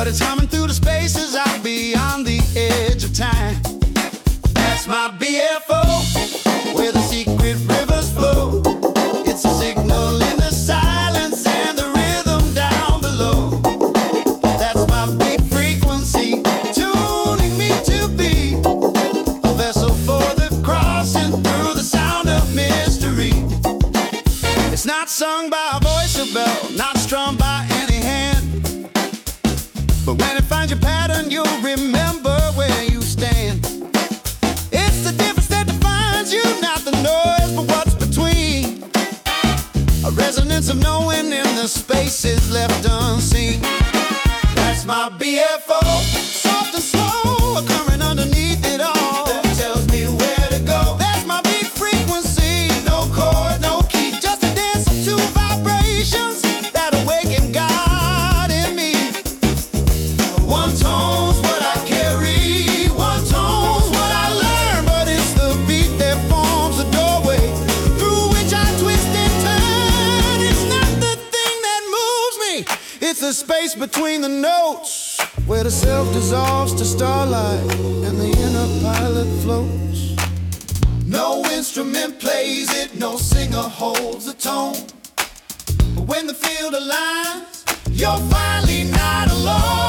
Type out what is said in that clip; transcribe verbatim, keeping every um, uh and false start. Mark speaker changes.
Speaker 1: but it's humming through the spaces out beyond the edge of time. That's my B F O, where the secret rivers flow. It's a signal in the silence and the rhythm down below. That's my big frequency, tuning me to be a vessel for the crossing through the sound of mystery. It's not sung by a voice or bell, not strummed by any hand, but when it finds your pattern, you'll remember where you stand. It's the difference that defines you, not the noise, but what's between. A resonance of knowing in the spaces left unseen. That's my B F O, soft and slow, occurring underneath it all. That tells me where to go. That's my big frequency, no chord, no key, just a dance of two vibrations that awaken God in me. One tone's what I carry, one tone's what I learn, but it's the beat that forms the doorway through which I twist and turn. It's not the thing that moves me, it's the space between the notes, where the self dissolves to starlight and the inner pilot floats. No instrument plays it, no singer holds the tone, but when the field aligns, you're finally not alone.